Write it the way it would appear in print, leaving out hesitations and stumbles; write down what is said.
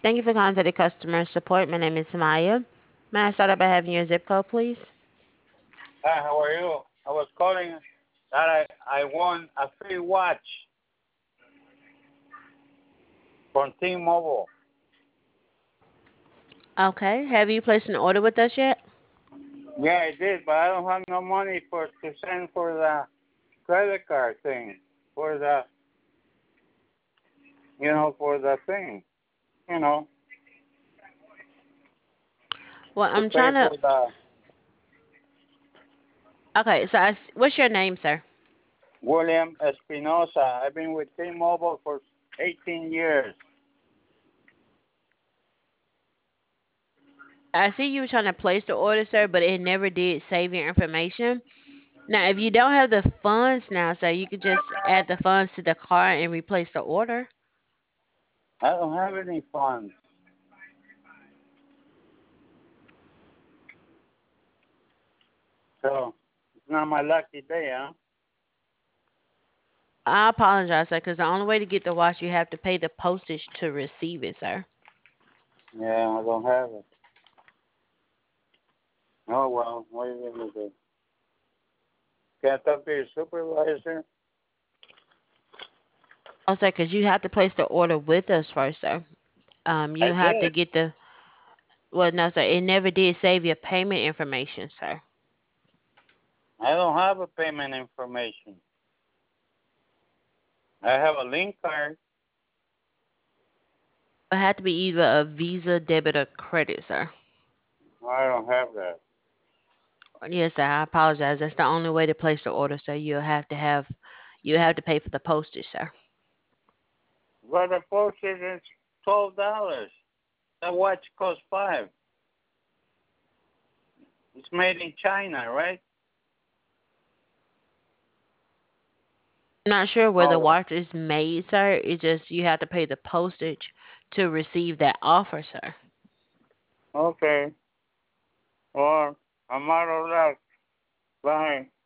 Thank you for contacting customer support. My name is Maya. May I start out by having your zip code, please? Hi, how are you? I was calling that I won a free watch from T-Mobile. Okay. Have you placed an order with us yet? Yeah, I did, but I don't have no money for to send for the credit card thing, for the for the thing, you know, Well, to I'm pay trying to. for the Okay. So, what's your name, sir? William Espinosa. I've been with T-Mobile for 18 years. I see you were trying to place the order, sir, but it never did save your information. Now, if you don't have the funds now, sir, you could just add the funds to the card and replace the order. I don't have any funds, so it's not my lucky day, huh? I apologize, sir, because the only way to get the watch, you have to pay the postage to receive it, sir. Yeah, I don't have it. Oh well, what are you gonna do? Can't talk to your supervisor? Oh, sir, because you have to place the order with us first, sir. I You have to did. get the. Well, no, sir, it never did save your payment information, sir. I don't have a payment information. I have a link card. It had to be either a Visa, debit, or credit, sir. I don't have that. Yes, sir. I apologize. That's the only way to place the order, sir. You have to pay for the postage, sir. But the postage is $12. The watch costs $5. It's made in China, right? I'm not sure where the Oh, watch is made, sir. It's just you have to pay the postage to receive that offer, sir. okay. Well, I'm out of luck. Bye.